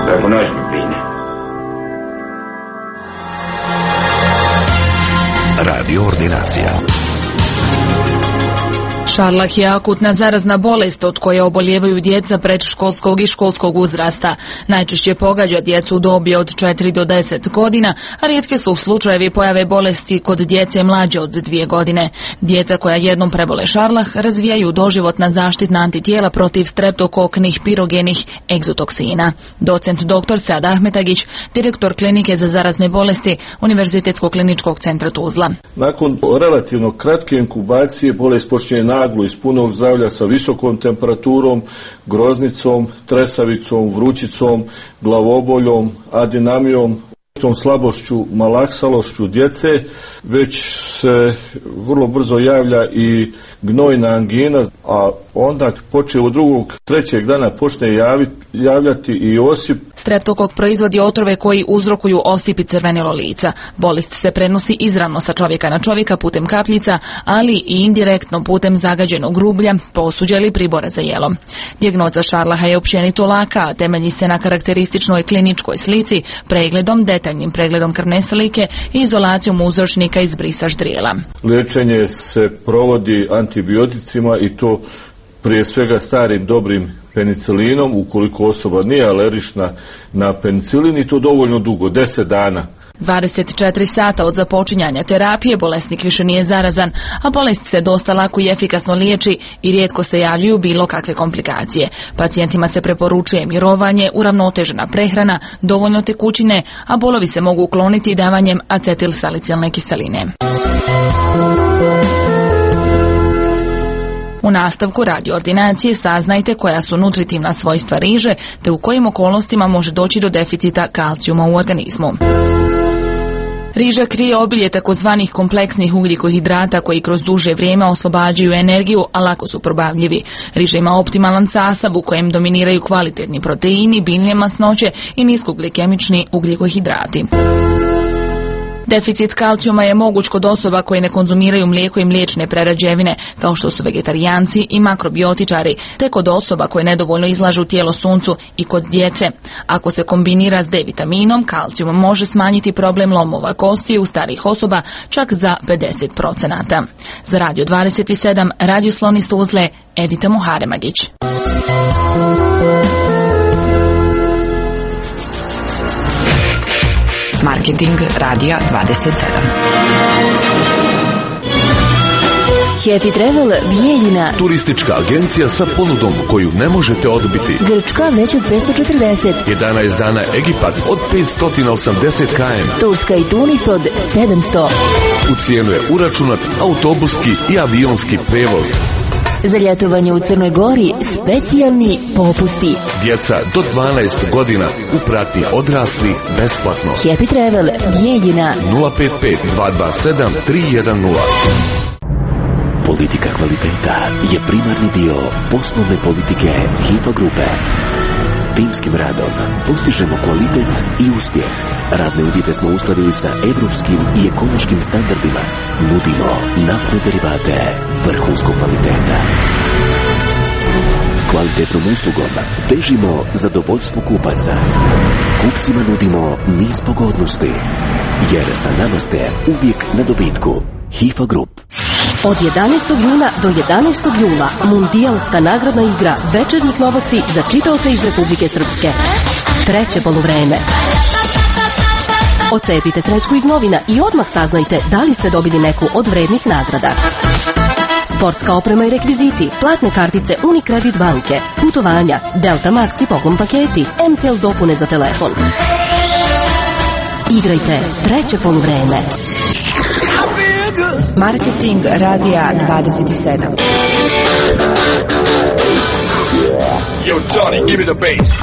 Laku noć, Pepine. Radio ordinacija. Šarlah je akutna zarazna bolest od koje obolijevaju djeca predškolskog i školskog uzrasta. Najčešće pogađa djecu u dobi od četiri do deset godina, a rijetke su slučajevi pojave bolesti kod djece mlađe od dvije godine. Djeca koja jednom prebole šarlah razvijaju doživotna zaštitna antitijela protiv streptokoknih pirogenih egzotoksina. Docent doktor Sead Ahmetagić, direktor klinike za zarazne bolesti Univerzitetskog kliničkog centra Tuzla. Nakon relativno kratke inkubacije bolest počinje naglo iz punog zdravlja sa visokom temperaturom, groznicom, tresavicom, vrućicom, glavoboljom, adinamijom, slabošću, malaksalošću djece, već se vrlo brzo javlja i gnojna angina, a onda počne od drugog, trećeg dana počne javit, javljati i osip. Streptokok proizvodi otrove koji uzrokuju osip i crvenilo lica. Bolest se prenosi izravno sa čovjeka na čovjeka putem kapljica, ali i indirektno putem zagađenog grublja, posuđa ili pribora za jelo. Dijagnoza šarlaha je općenito laka, a temelji se na karakterističnoj kliničkoj slici, pregledom, detaljnim pregledom krvne slike i izolacijom uzročnika iz brisa ždrijela. Liječenje se provodi antibioticima i to prije svega starim dobrim penicilinom, ukoliko osoba nije alergična na penicilin, i to dovoljno dugo, deset dana. dvadeset četiri sata od započinjanja terapije bolesnik više nije zarazan, a bolest se dosta lako i efikasno liječi i rijetko se javljaju bilo kakve komplikacije. Pacijentima se preporučuje mirovanje, uravnotežena prehrana, dovoljno tekućine, a bolovi se mogu ukloniti davanjem acetilsalicilne kiseline. U nastavku radio ordinacije saznajte koja su nutritivna svojstva riže te u kojim okolnostima može doći do deficita kalcijuma u organizmu. Riža krije obilje takozvanih kompleksnih ugljikohidrata koji kroz duže vrijeme oslobađaju energiju, a lako su probavljivi. Riža ima optimalan sastav u kojem dominiraju kvalitetni proteini, biljne masnoće i niskoglikemični ugljikohidrati. Deficit kalcijuma je moguć kod osoba koji ne konzumiraju mlijeko i mliječne prerađevine, kao što su vegetarijanci i makrobiotičari, te kod osoba koje nedovoljno izlažu tijelo suncu i kod djece. Ako se kombinira s D vitaminom, kalcijum može smanjiti problem lomova kosti u starijih osoba čak za pedeset procenata. Za Radio dvadeset sedam, Radio Slon iz Tuzle, Edita Muharemagić. Marketing Radija dvadeset sedam. Happy Travel Bijeljina. Turistička agencija sa ponudom koju ne možete odbiti. Grčka već od petsto četrdeset. jedanaest dana Egipat od petsto osamdeset kilometara. Turska i Tunis od sedamsto. U cijenu je uračunat autobuski i avionski prevoz. Za ljetovanje u Crnoj Gori specijalni popusti. Djeca do dvanaest godina u pratnji odraslih besplatno. Happy Travel Bijeljina. nula pet pet dva dva sedam tri jedan nula. Politika kvaliteta je primarni dio poslovne politike Hipa grupe. Timskim radom postižemo kvalitet i uspjeh. Radne uvjete smo uskladili sa evropskim i ekološkim standardima. Nudimo naftne derivate vrhunskog kvaliteta. Kvalitetnom uslugom težimo zadovoljstvu kupaca. Kupcima nudimo niz pogodnosti, jer sa nama ste uvijek na dobitku. Hifa Group. Od jedanaestog juna do jedanaestog jula mundijalska nagradna igra večernjih novosti za čitaoce iz Republike Srpske. Treće poluvreme. Ocepite srećku iz novina i odmah saznajte da li ste dobili neku od vrednih nagrada. Sportska oprema i rekviziti, platne kartice Unicredit banke, putovanja, Delta Max i poklon paketi, M T L dopune za telefon. Igrajte treće poluvreme. Marketing Radija dvadeset sedam. Yo, Johnny, give me the bass.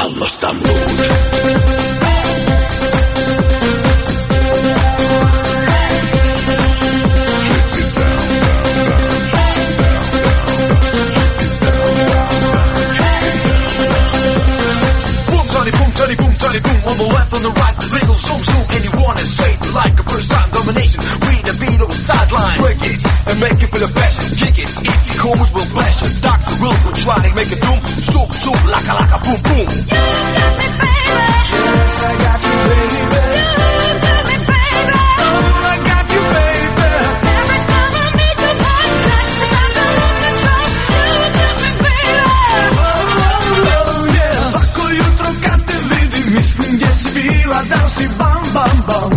Totalno sam lud. On the left, on the right, the wiggle, zoom, zoom. Anyone is straight like a first time domination. We the Beatles sideline. Break it and make it for the passion. Kick it, if the chorus will blast it. Doctor Will will try to make it boom. Zoom, zoom, like a, like a boom, boom. You got me, baby. Yes, I got you, baby. You got me, baby. Oh, I got you, baby. Every time I meet you, boy, that's the time to lose control. You got me, baby. Oh, oh, oh, yeah. Svako jutro kad te vidim, mislim gdje si bila, da si bam, bam, bam.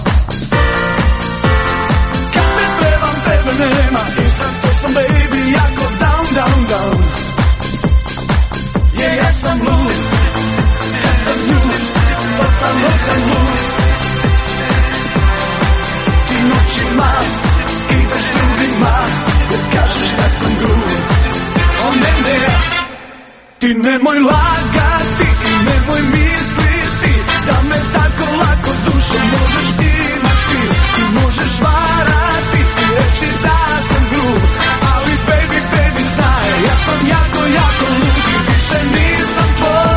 Kad te trebam, tebe nema, i zato sam, baby, jako down, down, down. Yeah, ja sam lud, ja sam lud, totalno sam lud. Ti noćima ideš drugima, jer kažeš da sam grud. O ne, ne, ti nemoj lagati i nemoj misliti da me tako lako dušom možeš imati. Ti možeš varati i reći da sam grub, ali baby, baby, znaj, ja sam jako, jako lud i više nisam tvoj.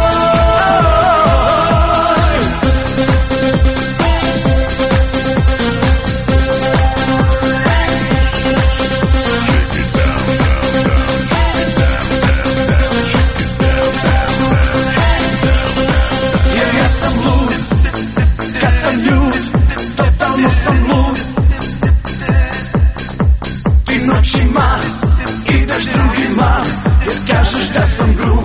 Jer ja sam lud, kad sam ljud, totalno sam lud. Ti noćima ideš drugima, jer kažeš da sam grub.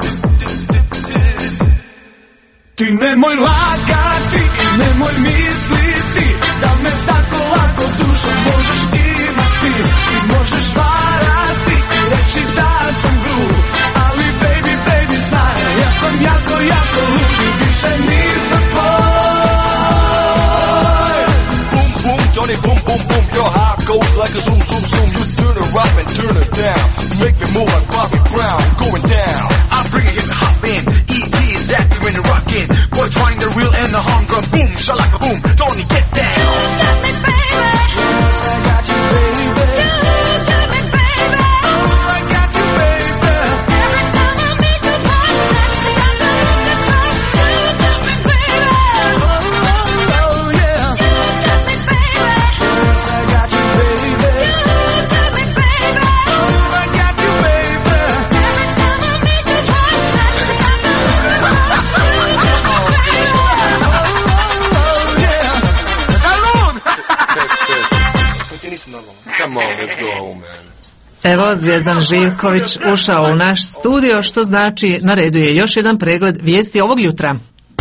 Ti nemoj lagati i nemoj misliti da me tako lako dušom možeš imati. Ti možeš varati i reći da sam grub, ali baby, baby, znaj, ja sam jako, jako lud i više nisam tvoj. Boom, boom, Johnny, boom, boom, boom, your heart goes like a zoom, zoom, zoom. You turn it up and turn it down. You make me move like Bobby Brown, going down. I bring it, hip hop in, E T exactly when you're rockin'. Boy, trying the real and the hunger, boom, shalaka boom, don't you get down. You got me, baby. Yes, I got you, baby. You got me, baby. Oh, I got you, baby. Every time I meet you, boy, that's the time to lose control. You got me, baby. Oh, oh, oh, yeah. You got me, baby. Yes, I got you, baby. You got me, baby. Oh, I got you, baby. Every time I meet you, boy, that's the time to lose Come on, let's go home, man. Evo, Zvijezdan Živković ušao u naš studio, što znači na redu je još jedan pregled vijesti ovog jutra.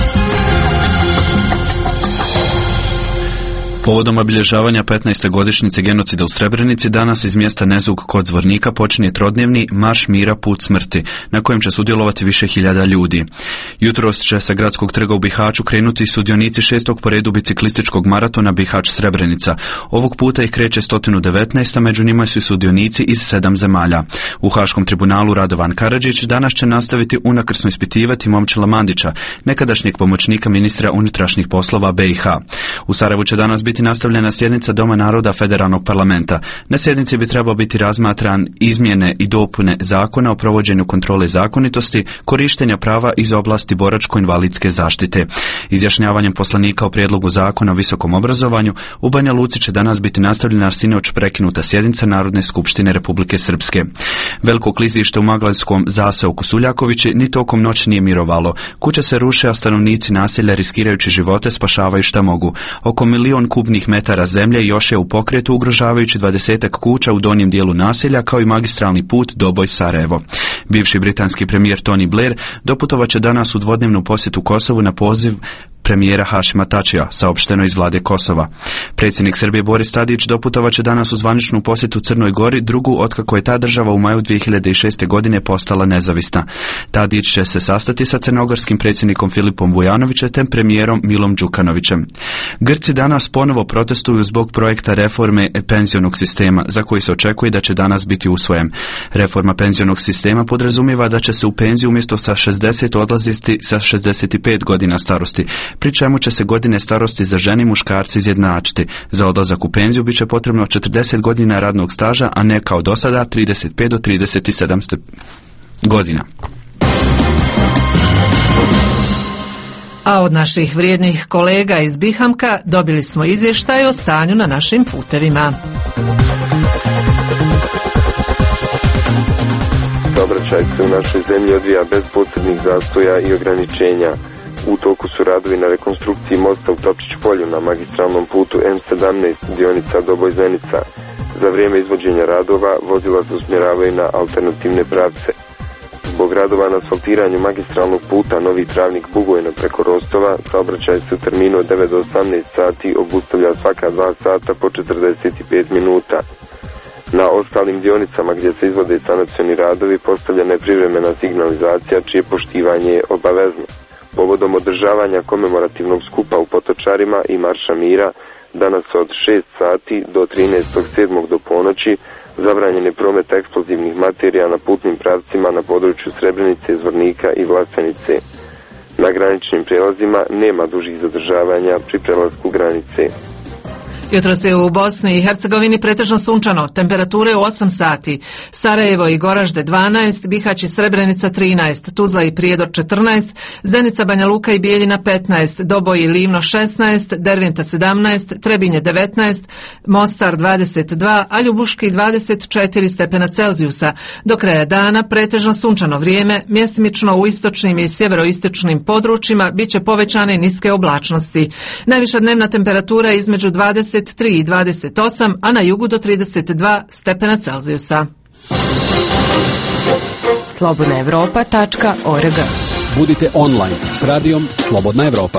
Povodom obilježavanja petnaeste godišnjice genocida u Srebrenici, danas iz mjesta Nezug kod Zvornika počinje trodnevni Marš mira put smrti, na kojem će sudjelovati više hiljada ljudi. Jutros će sa gradskog trga u Bihaću krenuti sudionici šestog po redu biciklističkog maratona Bihać Srebrenica. Ovog puta ih kreće sto devetnaest, a među njima su i sudionici iz sedam zemalja. U Haškom tribunalu Radovan Karadžić danas će nastaviti unakrsno ispitivati Momčila Mandića, nekadašnjeg pomoćnika ministra unutrašnjih poslova B i H. U Sarajevu će danas biti nastavljena sjednica Doma naroda Federalnog parlamenta. Na sjednici bi trebao biti razmatran izmjene i dopune zakona o provođenju kontrole zakonitosti, korištenja prava iz oblasti boračko-invalidske zaštite. Izjašnjavanjem poslanika o prijedlogu zakona o visokom obrazovanju, u Banja Luci će danas biti nastavljena sinoć prekinuta sjednica Narodne skupštine Republike Srpske. Veliko klizište u Maglanskom zaseoku Suljakovići ni tokom noći nije mirovalo. Kuće se ruše, a stanovnici naselja riskirajući živote spašavaju šta mogu. Oko milion kubnih metara zemlje još je u pokretu, ugrožavajući dvadesetak kuća u donjem dijelu naselja, kao i magistralni put Doboj-Sarajevo. Bivši britanski premijer Tony Blair doputovat će danas u dvodnevnu posjetu Kosovu na poziv premijera Hašima Tačija, saopšteno iz vlade Kosova. Predsjednik Srbije Boris Tadić doputovaće danas u zvaničnu posjetu Crnoj Gori, drugu otkako je ta država u maju dvije hiljade šeste. godine postala nezavisna. Tadić će se sastati sa crnogorskim predsjednikom Filipom Vujanovićem te premijerom Milom Đukanovićem. Grci danas ponovo protestuju zbog projekta reforme penzionog sistema, za koji se očekuje da će danas biti usvojen. Reforma penzionog sistema podrazumijeva da će se u penziju umjesto sa šezdeset odlaziti sa šezdeset pet godina starosti, pri čemu će se godine starosti za žene i muškarci izjednačiti. Za odlazak u penziju bit će potrebno četrdeset godina radnog staža, a ne kao do sada trideset pet do trideset sedam godina. A od naših vrijednih kolega iz Bihamka dobili smo izvještaj o stanju na našim putevima. Saobraćaj se u našoj zemlji odvija bez posebnih zastoja i ograničenja. U toku su radovi na rekonstrukciji mosta u Topčić polju na magistralnom putu M sedamnaest dionica Doboj-Zenica. Za vrijeme izvođenja radova vozila se usmjeravaju na alternativne pravce. Zbog radova na asfaltiranju magistralnog puta Novi Travnik Bugojno preko Rostova, saobraćaj se u terminu od devet do osamnaest sati obustavlja svaka dva sata po četrdeset pet minuta. Na ostalim dionicama gdje se izvode sanacioni radovi postavljena je privremena signalizacija čije poštivanje je obavezno. Povodom održavanja komemorativnog skupa u Potočarima i Marša Mira, danas od šest sati do trinaestog sedmog do ponoći, zabranjen je promet eksplozivnih materija na putnim pravcima na području Srebrenice, Zvornika i Vlasenice. Na graničnim prijelazima nema dužih zadržavanja pri prelasku granice. Jutros je u Bosni i Hercegovini pretežno sunčano, temperature u osam sati. Sarajevo i Goražde dvanaest, Bihać i Srebrenica trinaest, Tuzla i Prijedor četrnaest, Zenica, Banja Luka i Bijeljina petnaest, Doboj i Livno šesnaest, Derventa sedamnaest, Trebinje devetnaest, Mostar dvadeset dva, a Ljubuški dvadeset četiri stepena Celzijusa. Do kraja dana pretežno sunčano vrijeme, mjestimično u istočnim i sjeveroistočnim područjima bit će povećane niske oblačnosti. Najviša dnevna temperatura između dvadeset tri i dvadeset osam, a na jugu do trideset dva stepena Celzijusa. slobodna evropa tačka org. Budite online s radijom Slobodna Evropa.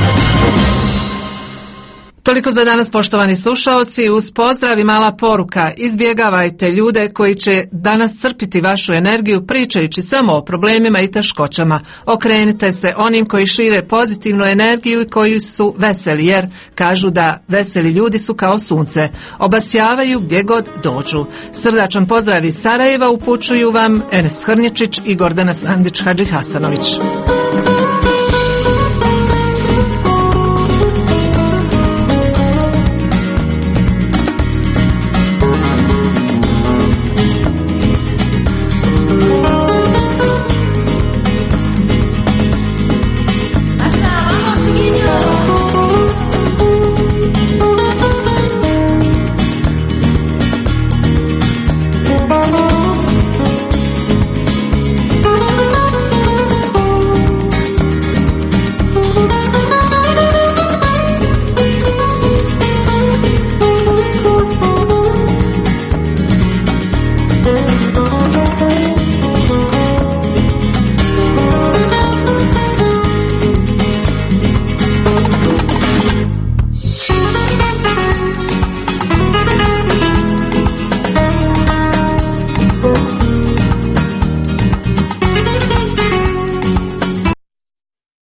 Toliko za danas, poštovani slušaoci. Uz pozdrav i mala poruka: izbjegavajte ljude koji će danas crpiti vašu energiju pričajući samo o problemima i teškoćama. Okrenite se onim koji šire pozitivnu energiju i koji su veseli, jer kažu da veseli ljudi su kao sunce. Obasjavaju gdje god dođu. Srdačan pozdrav iz Sarajeva upućuju vam Enes Hrnječić i Gordana Sandić Hadži Hasanović.